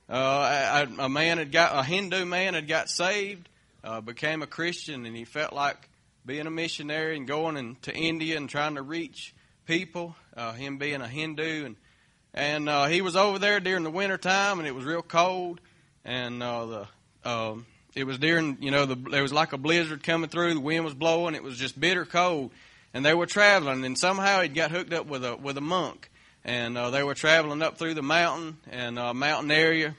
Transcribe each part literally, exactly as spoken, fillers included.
Uh, a, a man had got a Hindu man had got saved, uh, became a Christian, and he felt like being a missionary and going into India and trying to reach people. Uh, him being a Hindu, and and uh, he was over there during the winter time, and it was real cold, and uh, the um, it was during you know the there was like a blizzard coming through. The wind was blowing. It was just bitter cold, and they were traveling, and somehow he got hooked up with a with a monk. And uh, they were traveling up through the mountain and uh, mountain area,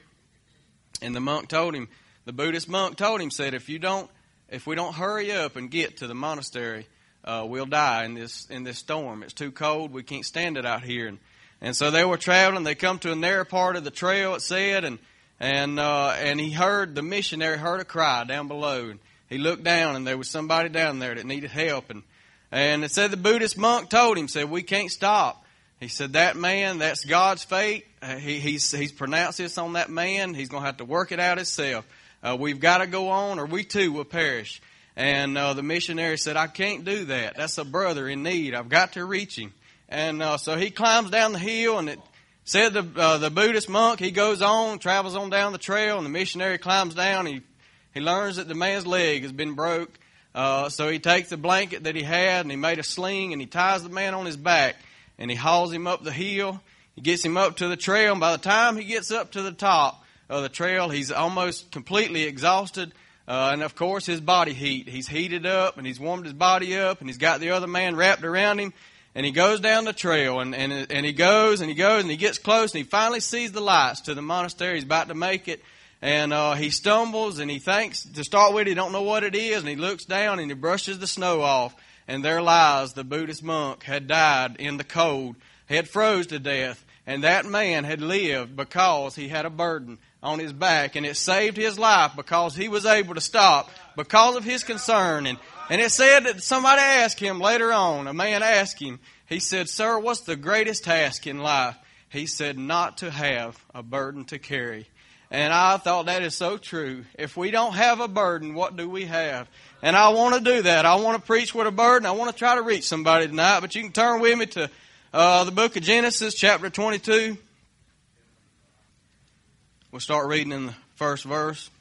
and the monk told him, the Buddhist monk told him, said, if you don't, if we don't hurry up and get to the monastery, uh, we'll die in this in this storm. It's too cold. We can't stand it out here. And and so they were traveling. They come to a narrow part of the trail. It said, and and uh, and he heard the missionary heard a cry down below. And he looked down, and there was somebody down there that needed help. And and it said the Buddhist monk told him, said, we can't stop. He said, that man, that's God's fate. Uh, he, he's, he's pronounced this on that man. He's going to have to work it out himself. Uh, we've got to go on, or we too will perish. And uh, the missionary said, I can't do that. That's a brother in need. I've got to reach him. And uh, so he climbs down the hill, and it said the uh, the Buddhist monk, he goes on, travels on down the trail, and the missionary climbs down. He, he learns that the man's leg has been broke. Uh, so he takes the blanket that he had, and he made a sling, and he ties the man on his back. And he hauls him up the hill. He gets him up to the trail. And by the time he gets up to the top of the trail, he's almost completely exhausted. Uh, and, of course, his body heat. He's heated up, and he's warmed his body up, and he's got the other man wrapped around him. And he goes down the trail, and, and, and he goes, and he goes, and he gets close, and he finally sees the lights to the monastery. He's about to make it. And uh, he stumbles, and he thinks, to start with, he don't know what it is. And he looks down, and he brushes the snow off. And there lies the Buddhist monk, had died in the cold, had froze to death. And that man had lived because he had a burden on his back. And it saved his life because he was able to stop because of his concern. And, and it said that somebody asked him later on, a man asked him, he said, sir, what's the greatest task in life? He said, not to have a burden to carry. And I thought that is so true. If we don't have a burden, what do we have? And I want to do that. I want to preach with a burden. I want to try to reach somebody tonight. But you can turn with me to uh, the book of Genesis, chapter twenty-two. We'll start reading in the first verse.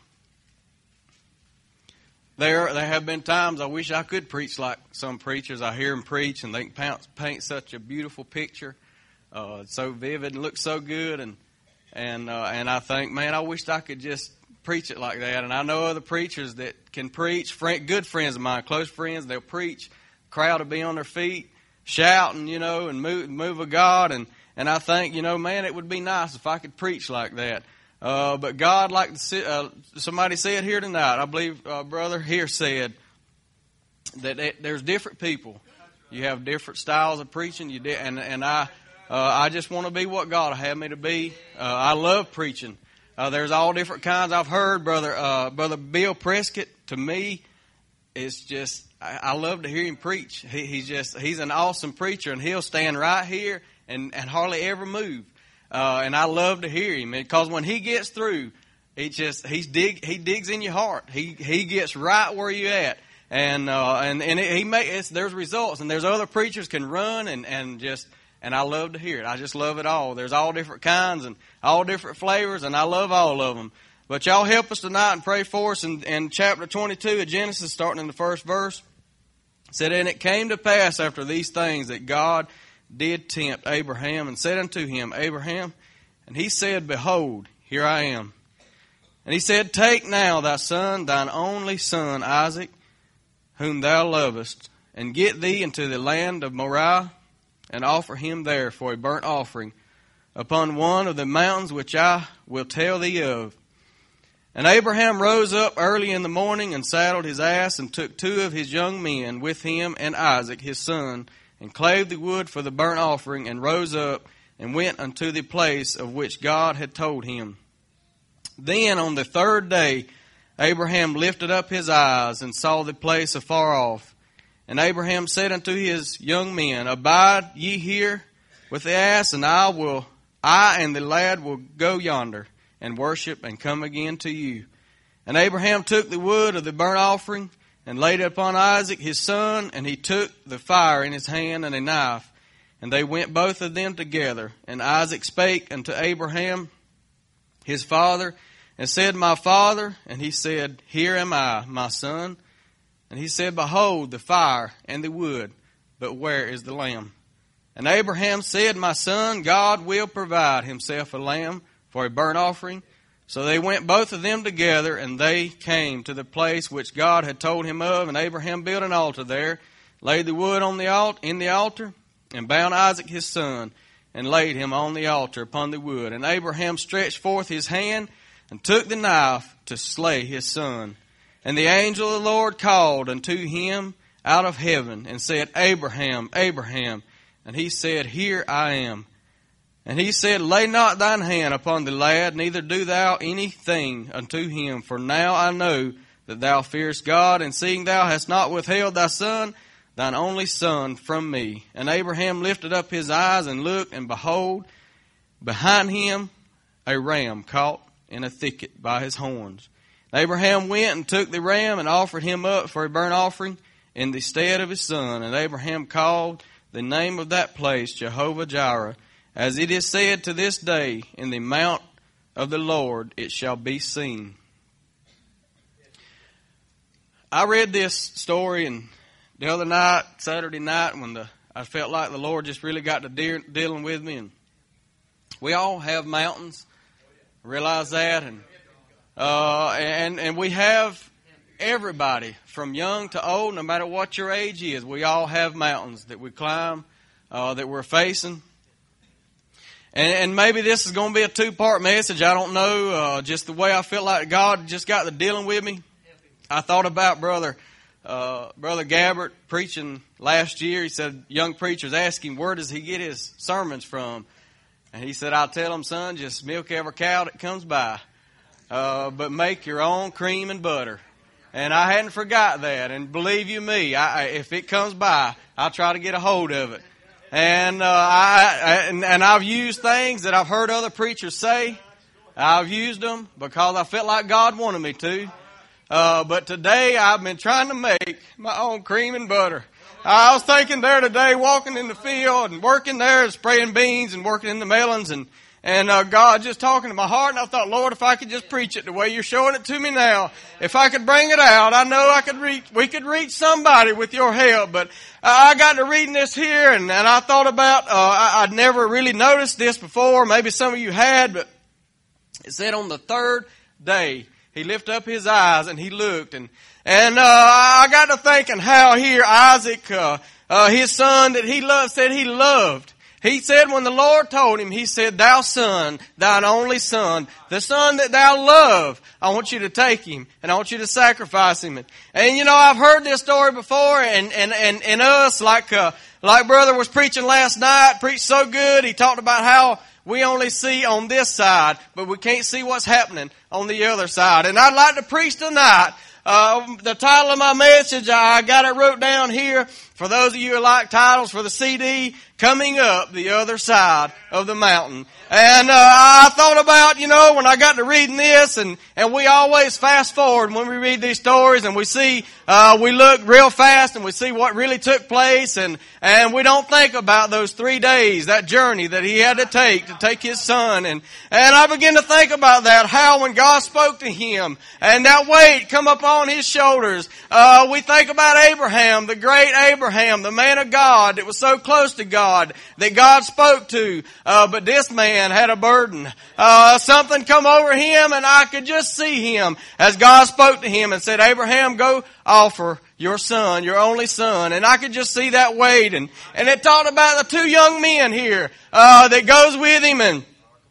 There, there have been times I wish I could preach like some preachers. I hear them preach, and they can paint, paint such a beautiful picture. Uh, it's so vivid and looks so good. And and uh, and I think, man, I wished I could just preach it like that. And I know other preachers that can preach. Friend, good friends of mine, close friends, they'll preach. Crowd will be on their feet, shouting, you know, and move, move of God. And, and I think, you know, man, it would be nice if I could preach like that. Uh, but God, like the, uh, somebody said here tonight, I believe uh, brother here said that it, there's different people. You have different styles of preaching. You di- and and I uh, I just want to be what God will have me to be. Uh, I love preaching. Uh, there's all different kinds. I've heard brother uh, brother Bill Prescott. To me, it's just I, I love to hear him preach. He, he's just he's an awesome preacher, and he'll stand right here and, and hardly ever move. Uh, and I love to hear him because when he gets through, he just he's dig he digs in your heart. He he gets right where you at, and uh, and and it, he make it's, there's results. And there's other preachers can run and and just. And I love to hear it. I just love it all. There's all different kinds and all different flavors, and I love all of them. But y'all help us tonight and pray for us in, in chapter twenty-two of Genesis, starting in the first verse. It said, and it came to pass after these things that God did tempt Abraham and said unto him, Abraham, and he said, behold, here I am. And he said, take now thy son, thine only son, Isaac, whom thou lovest, and get thee into the land of Moriah, and offer him there for a burnt offering upon one of the mountains which I will tell thee of. And Abraham rose up early in the morning and saddled his ass and took two of his young men with him and Isaac his son, and clave the wood for the burnt offering, and rose up and went unto the place of which God had told him. Then on the third day Abraham lifted up his eyes and saw the place afar off. And Abraham said unto his young men, abide ye here with the ass, and I will, I and the lad will go yonder and worship and come again to you. And Abraham took the wood of the burnt offering and laid it upon Isaac his son, and he took the fire in his hand and a knife. And they went both of them together. And Isaac spake unto Abraham his father, and said, My father. And he said, Here am I, my son. And he said, Behold the fire and the wood, but where is the lamb? And Abraham said, My son, God will provide himself a lamb for a burnt offering. So they went both of them together, and they came to the place which God had told him of. And Abraham built an altar there, laid the wood on the alt- in the altar, and bound Isaac his son, and laid him on the altar upon the wood. And Abraham stretched forth his hand, and took the knife to slay his son. And the angel of the Lord called unto him out of heaven, and said, Abraham, Abraham. And he said, Here I am. And he said, Lay not thine hand upon the lad, neither do thou anything unto him. For now I know that thou fearest God, and seeing thou hast not withheld thy son, thine only son, from me. And Abraham lifted up his eyes and looked, and behold, behind him a ram caught in a thicket by his horns. And Abraham went and took the ram and offered him up for a burnt offering in the stead of his son. And Abraham called the name of that place Jehovah-Jireh. As it is said to this day, in the mount of the Lord it shall be seen. I read this story and the other night, Saturday night, when the I felt like the Lord just really got to de- dealing with me. And we all have mountains. I realize that. And, uh, and, and we have everybody from young to old, no matter what your age is. We all have mountains that we climb, uh, that we're facing. And, and maybe this is going to be a two-part message. I don't know. Uh, just the way I feel like God just got to dealing with me. I thought about Brother uh, Brother Gabbert preaching last year. He said young preachers ask him, where does he get his sermons from? And he said, I'll tell him, son, just milk every cow that comes by. Uh, but make your own cream and butter. And I hadn't forgot that. And believe you me, I, if it comes by, I'll try to get a hold of it. And, uh, I, I and, and I've used things that I've heard other preachers say. I've used them because I felt like God wanted me to. Uh, but today I've been trying to make my own cream and butter. I was thinking there today, walking in the field and working there and spraying beans and working in the melons and, and, uh, God just talking to my heart. And I thought, Lord, if I could just preach it the way you're showing it to me now, if I could bring it out, I know I could reach, we could reach somebody with your help. But I got to reading this here and, and I thought about, uh, I, I'd never really noticed this before. Maybe some of you had, but it said on the third day, he lifted up his eyes and he looked and, and, uh, I got to thinking how here Isaac, uh, uh, his son that he loved, said he loved. He said when the Lord told him, he said, thou son, thine only son, the son that thou love, I want you to take him and I want you to sacrifice him. And, and you know, I've heard this story before and, and, and, and us, like, uh, like brother was preaching last night, preached so good. He talked about how we only see on this side, but we can't see what's happening on the other side. And I'd like to preach tonight. Uh, the title of my message, I got it wrote down here. For those of you who like titles for the C D, Coming Up the Other Side of the Mountain. And, uh, I thought about, you know, when I got to reading this and, and we always fast forward when we read these stories and we see, uh, we look real fast and we see what really took place and, and we don't think about those three days, that journey that he had to take to take his son. And, and I begin to think about that, how when God spoke to him and that weight come up on his shoulders, uh, we think about Abraham, the great Abraham, the man of God that was so close to God, that God spoke to, uh, but this man had a burden. Uh, something come over him and I could just see him as God spoke to him and said, Abraham, go offer your son, your only son. And I could just see that weight. And, and it talked about the two young men here, uh, that goes with him and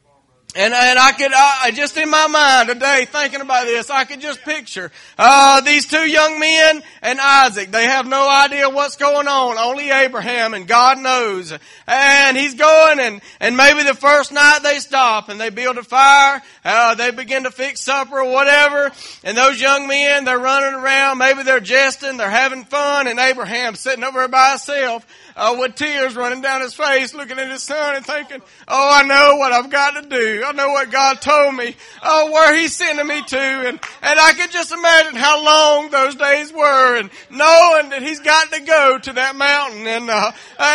And, and I could, uh, just in my mind today, thinking about this, I could just picture, uh, these two young men and Isaac. They have no idea what's going on. Only Abraham and God knows. And he's going and, and maybe the first night they stop and they build a fire. Uh, they begin to fix supper or whatever. And those young men, they're running around. Maybe they're jesting. They're having fun. And Abraham's sitting over there by himself. Uh, with tears running down his face, looking at his son and thinking, oh, I know what I've got to do. I know what God told me, uh, where He's sending me to. And, and I could just imagine how long those days were, and knowing that He's got to go to that mountain. And, uh, and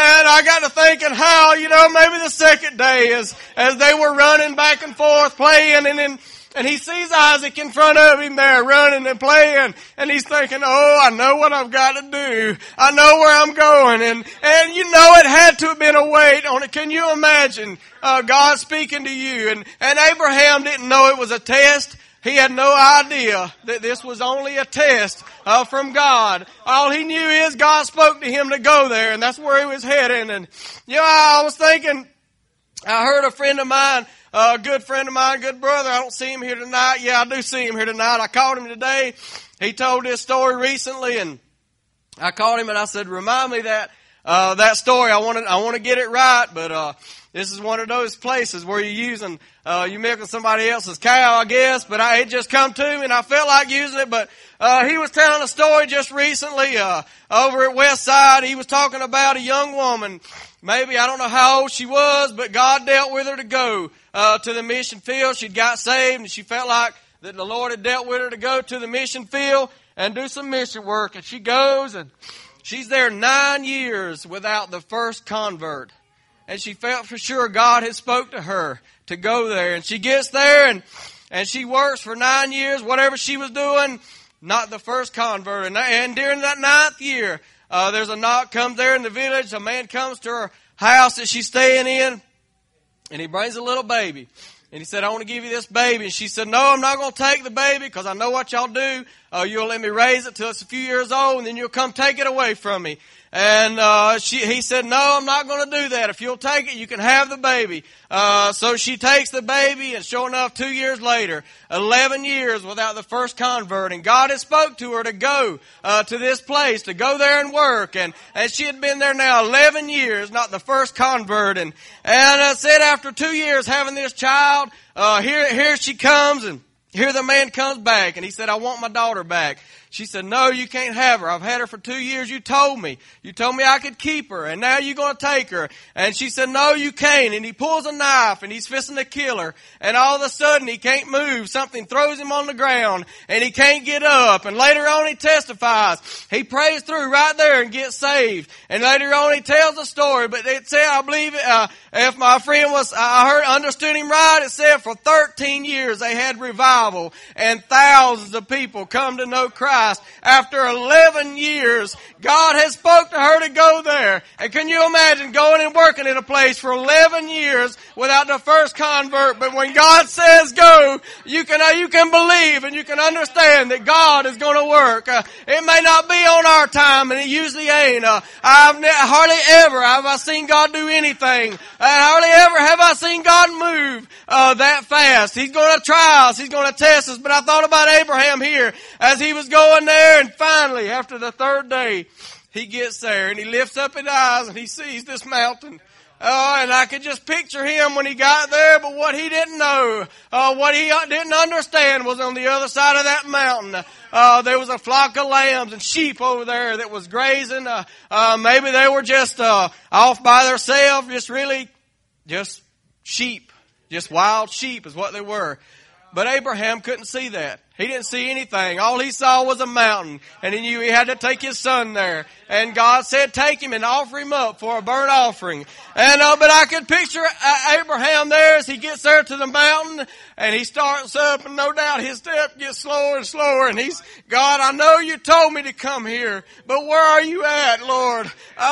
I got to thinking how, you know, maybe the second day as, as they were running back and forth playing, and then And he sees Isaac in front of him there running and playing. And he's thinking, oh, I know what I've got to do. I know where I'm going. And, and you know it had to have been a weight on it. Can you imagine uh, God speaking to you? And, and Abraham didn't know it was a test. He had no idea that this was only a test uh, from God. All he knew is God spoke to him to go there. And that's where he was heading. And, you know, I was thinking, I heard a friend of mine, a good friend of mine, good brother. I don't see him here tonight. Yeah, I do see him here tonight. I called him today. He told this story recently, and I called him and I said, remind me that, uh, that story. I want to, I want to get it right, but, uh, this is one of those places where you're using, uh, you're milking somebody else's cow, I guess, but I, it just come to me and I felt like using it, but, uh, he was telling a story just recently, uh, over at West Side. He was talking about a young woman. Maybe, I don't know how old she was, but God dealt with her to go uh, to the mission field. She'd got saved, and she felt like that the Lord had dealt with her to go to the mission field and do some mission work. And she goes, and she's there nine years without the first convert. And she felt for sure God had spoke to her to go there. And she gets there, and, and she works for nine years, whatever she was doing, not the first convert. And, and during that ninth year, Uh, there's a knock comes there in the village. A man comes to her house that she's staying in, and he brings a little baby. And he said, I want to give you this baby. And she said, no, I'm not going to take the baby because I know what y'all do. Uh, you'll let me raise it till it's a few years old, and then you'll come take it away from me. And uh she he said, no, I'm not going to do that. If you'll take it, you can have the baby. Uh So she takes the baby, and sure enough, two years later, eleven years without the first convert. And God had spoke to her to go uh to this place, to go there and work. And, and she had been there now eleven years, not the first convert. And, and I said after two years having this child, uh here, here she comes, and here the man comes back, and he said, I want my daughter back. She said, no, you can't have her. I've had her for two years. You told me. You told me I could keep her, and now you're going to take her. And she said, no, you can't. And he pulls a knife, and he's fisting to kill her. And all of a sudden, he can't move. Something throws him on the ground, and he can't get up. And later on, he testifies. He prays through right there and gets saved. And later on, he tells a story. But it said, I believe, uh, if my friend was, I heard, understood him right, it said for thirteen years they had revival, and thousands of people come to know Christ. After eleven years, God has spoke to her to go there. And can you imagine going and working in a place for eleven years without the first convert? But when God says go, you can, uh, you can believe and you can understand that God is going to work. Uh, it may not be on our time, and it usually ain't. Uh, I've ne- hardly ever have I seen God do anything. Uh, hardly ever have I seen God move uh, that fast. He's going to try us. He's going to test us. But I thought about Abraham here as he was going there, and finally, after the third day, he gets there, and he lifts up his eyes, and he sees this mountain. Uh, and I could just picture him when he got there, but what he didn't know, uh, what he didn't understand was on the other side of that mountain, uh, there was a flock of lambs and sheep over there that was grazing. Uh, uh, maybe they were just, uh, off by themselves, just really, just sheep, just wild sheep is what they were. But Abraham couldn't see that. He didn't see anything. All he saw was a mountain, and he knew he had to take his son there. And God said, take him and offer him up for a burnt offering. And uh, but I could picture uh, Abraham there as he gets there to the mountain, and he starts up, and no doubt his step gets slower and slower. And he's, God, I know you told me to come here, but where are you at, Lord? Uh,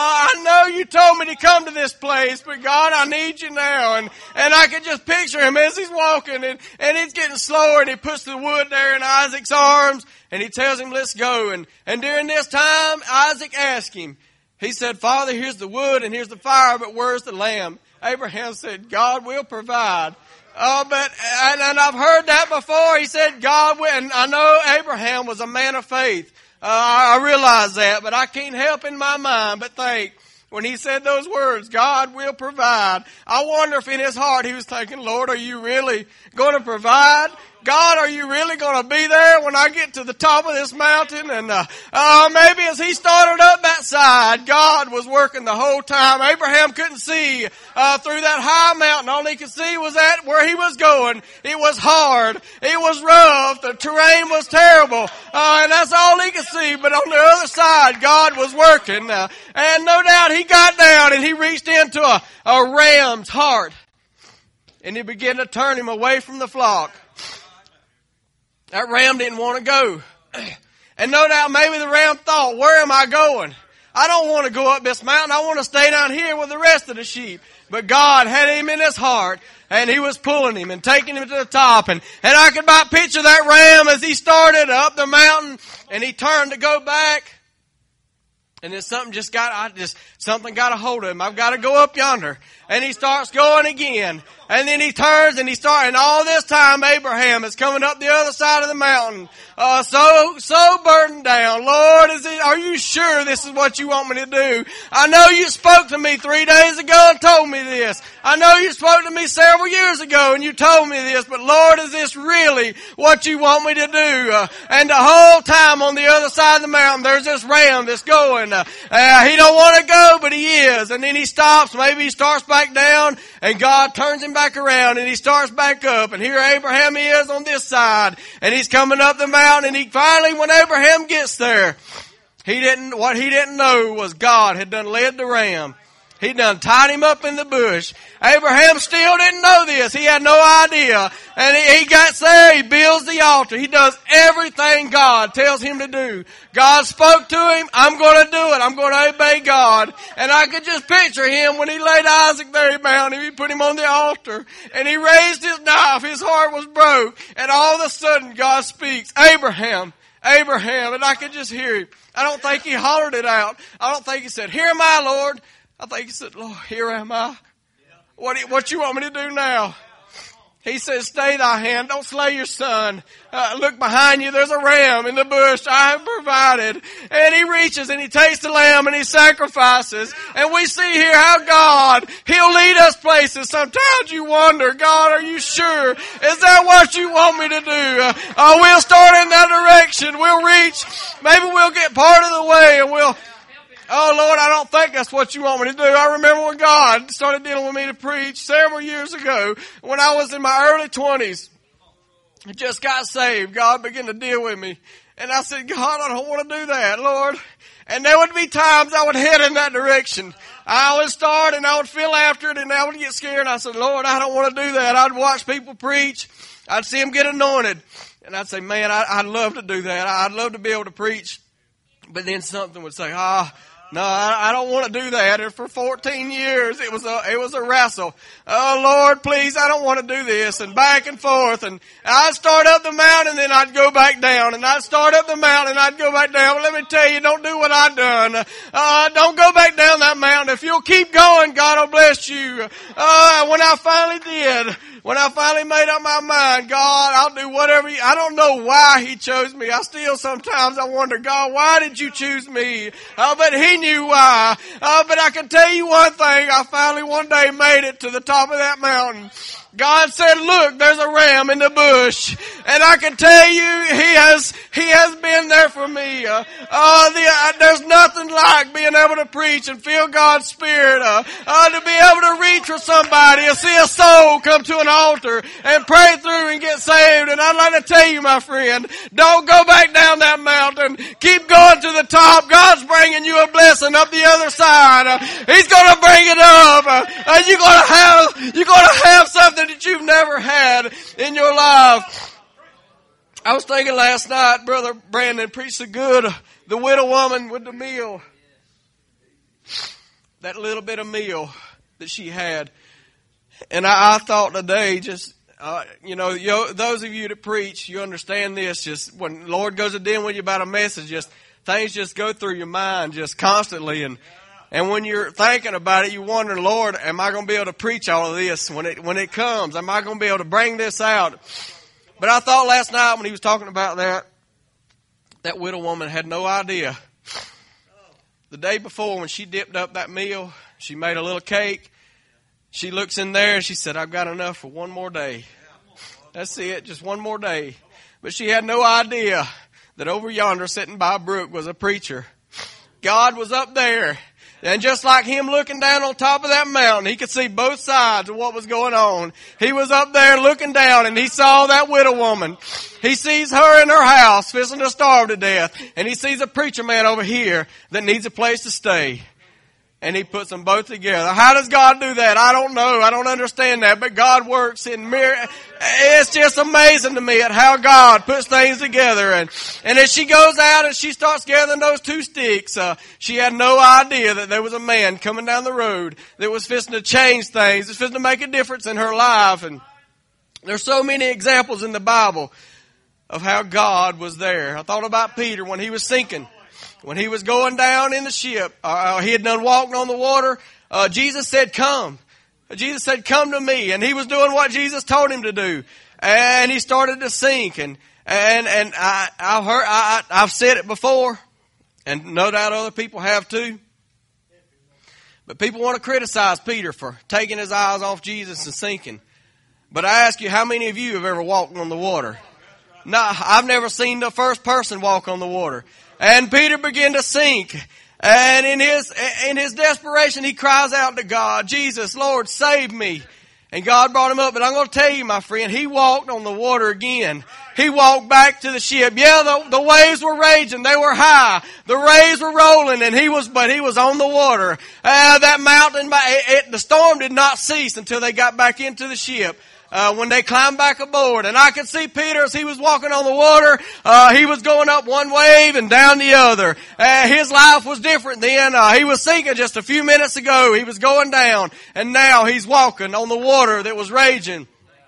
I know you told me to come to this place, but God, I need you now. And and I could just picture him as he's walking, and and he's getting slower, and he puts the wood there in Isaac's arms, and he tells him, let's go. And, and during this time, Isaac asked him, he said, Father, here's the wood and here's the fire, but where's the lamb? Abraham said, God will provide. Oh, but, and, and I've heard that before. He said, God will, and I know Abraham was a man of faith. Uh, I, I realize that, but I can't help in my mind but think, when he said those words, God will provide, I wonder if in his heart he was thinking, Lord, are you really going to provide? God, are you really going to be there when I get to the top of this mountain? And uh, uh, maybe as he started up that side, God was working the whole time. Abraham couldn't see uh, through that high mountain. All he could see was that where he was going. It was hard. It was rough. The terrain was terrible. Uh, and that's all he could see. But on the other side, God was working. Uh, and no doubt he got down and he reached into a, a ram's heart. And he began to turn him away from the flock. That ram didn't want to go. And no doubt maybe the ram thought, where am I going? I don't want to go up this mountain. I want to stay down here with the rest of the sheep. But God had him in his heart, and he was pulling him and taking him to the top. And, and I could about picture that ram as he started up the mountain, and he turned to go back. And then something just got, I just, something got a hold of him. I've got to go up yonder. And he starts going again. And then he turns and he starts, and all this time Abraham is coming up the other side of the mountain, uh, so, so burdened down. Lord, is it, are you sure this is what you want me to do? I know you spoke to me three days ago and told me this. I know you spoke to me several years ago and you told me this, but Lord, is this really what you want me to do? Uh, and the whole time on the other side of the mountain, there's this ram that's going. Uh, uh, he don't want to go, but he is. And then he stops, maybe he starts back down, and God turns him back around and he starts back up, and here Abraham is on this side, and he's coming up the mountain, and he finally, when Abraham gets there, he didn't, what he didn't know was God had done led the ram. He done tied him up in the bush. Abraham still didn't know this. He had no idea. And he, he gets there, he builds the altar. He does everything God tells him to do. God spoke to him, I'm going to do it. I'm going to obey God. And I could just picture him when he laid Isaac there, he bound him, he put him on the altar. And he raised his knife, his heart was broke. And all of a sudden God speaks, Abraham, Abraham. And I could just hear him. I don't think he hollered it out. I don't think he said, here am I, Lord. I think he said, Lord, here am I. What, do you, what you want me to do now? He says, stay thy hand. Don't slay your son. Uh, look behind you. There's a ram in the bush I have provided. And he reaches and he takes the lamb and he sacrifices. And we see here how God, he'll lead us places. Sometimes you wonder, God, are you sure? Is that what you want me to do? Uh, uh, we'll start in that direction. We'll reach. Maybe we'll get part of the way and we'll, oh, Lord, I don't think that's what you want me to do. I remember when God started dealing with me to preach several years ago when I was in my early twenties. I just got saved. God began to deal with me. And I said, God, I don't want to do that, Lord. And there would be times I would head in that direction. I would start and I would feel after it and I would get scared. I said, Lord, I don't want to do that. I'd watch people preach. I'd see them get anointed. And I'd say, man, I, I'd love to do that. I'd love to be able to preach. But then something would say, ah, oh, no, I, I don't want to do that. And for fourteen years, it was a, it was a wrestle. Oh, Lord, please, I don't want to do this. And back and forth. And I'd start up the mountain, then I'd go back down. And I'd start up the mountain, and I'd go back down. But let me tell you, don't do what I've done. Uh, don't go back down that mountain. If you'll keep going, God will bless you. Uh, when I finally did, when I finally made up my mind, God, I'll do whatever you, I don't know why he chose me. I still sometimes I wonder, God, why did you choose me? Uh, but he knew why. Uh, but I can tell you one thing, I finally one day made it to the top of that mountain. God said, look, there's a ram in the bush. And I can tell you, He has, He has been there for me. Uh, uh, the, uh, there's nothing like being able to preach and feel God's Spirit, uh, uh, to be able to reach for somebody and see a soul come to an altar and pray through and get saved. And I'd like to tell you, my friend, don't go back down that mountain. Keep going to the top. God's bringing you a blessing up the other side. Uh, he's gonna bring it up. Uh, uh, you're gonna have, you're gonna have something that you've never had in your life. I was thinking last night, Brother Brandon preached so good, uh, the widow woman with the meal. That little bit of meal that she had. And I, I thought today, just, uh, you know, you, those of you that preach, you understand this. Just when the Lord goes to deal with you about a message, just things just go through your mind just constantly. And And when you're thinking about it, you wonder, Lord, am I going to be able to preach all of this when it when it comes? Am I going to be able to bring this out? But I thought last night when he was talking about that, that widow woman had no idea. The day before when she dipped up that meal, she made a little cake. She looks in there and she said, I've got enough for one more day. That's it. Just one more day. But she had no idea that over yonder sitting by a brook was a preacher. God was up there. And just like him looking down on top of that mountain, he could see both sides of what was going on. He was up there looking down and he saw that widow woman. He sees her in her house, fixing to starve to death. And he sees a preacher man over here that needs a place to stay. And he puts them both together. How does God do that? I don't know. I don't understand that. But God works in miracles. It's just amazing to me at how God puts things together. And, and as she goes out and she starts gathering those two sticks, uh, she had no idea that there was a man coming down the road that was fixing to change things. It's fixing to make a difference in her life. And there's so many examples in the Bible of how God was there. I thought about Peter when he was sinking. When he was going down in the ship, uh, he had done walking on the water. Uh, Jesus said, come. Jesus said, come to me. And he was doing what Jesus told him to do. And he started to sink. And, and, and I, I've heard, I, I've said it before. And no doubt other people have too. But people want to criticize Peter for taking his eyes off Jesus and sinking. But I ask you, how many of you have ever walked on the water? No, I've never seen the first person walk on the water. And Peter began to sink. And in his, in his desperation, he cries out to God, Jesus, Lord, save me. And God brought him up. But I'm going to tell you, my friend, he walked on the water again. He walked back to the ship. Yeah, the, the waves were raging. They were high. The waves were rolling, and he was, but he was on the water. Uh, that mountain, it, it, the storm did not cease until they got back into the ship. Uh, when they climbed back aboard. And I could see Peter as he was walking on the water, uh, he was going up one wave and down the other. Uh, his life was different then. Uh, he was sinking just a few minutes ago. He was going down. And now he's walking on the water that was raging.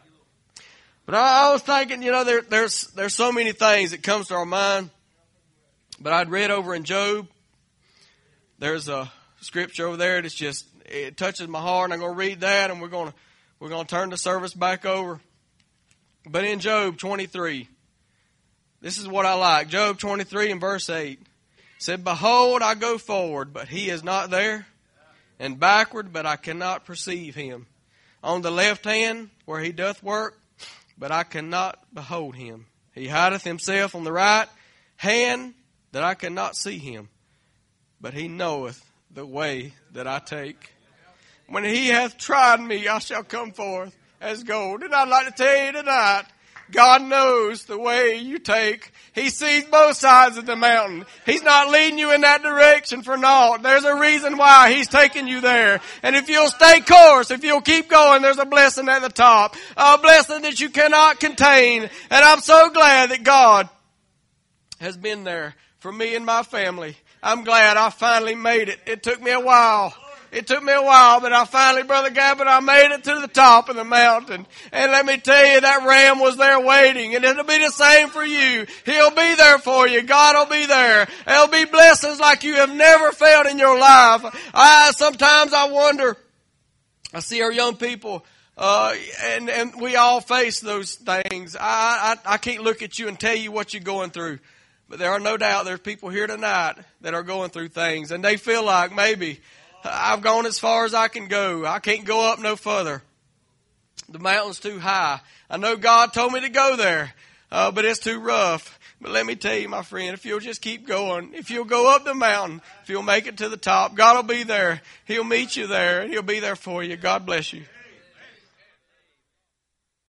But I, I was thinking, you know, there, there's, there's so many things that comes to our mind. But I'd read over in Job. There's a scripture over there that's just, it touches my heart, and I'm going to read that, and we're going to We're going to turn the service back over. But in Job twenty-three, this is what I like. Job twenty-three and verse eight. It said, behold, I go forward, but he is not there. And backward, but I cannot perceive him. On the left hand, where he doth work, but I cannot behold him. He hideth himself on the right hand, that I cannot see him. But he knoweth the way that I take. When he hath tried me, I shall come forth as gold. And I'd like to tell you tonight, God knows the way you take. He sees both sides of the mountain. He's not leading you in that direction for naught. There's a reason why he's taking you there. And if you'll stay course, if you'll keep going, there's a blessing at the top. A blessing that you cannot contain. And I'm so glad that God has been there for me and my family. I'm glad I finally made it. It took me a while. It took me a while, but I finally, Brother Gabbard, I made it to the top of the mountain. And let me tell you, that ram was there waiting. And it'll be the same for you. He'll be there for you. God will be there. There'll be blessings like you have never felt in your life. I, sometimes I wonder, I see our young people, uh, and, and we all face those things. I, I, I can't look at you and tell you what you're going through. But there are no doubt there's people here tonight that are going through things. And they feel like maybe, I've gone as far as I can go. I can't go up no further. The mountain's too high. I know God told me to go there, uh, but it's too rough. But let me tell you, my friend, if you'll just keep going, if you'll go up the mountain, if you'll make it to the top, God will be there. He'll meet you there, and he'll be there for you. God bless you.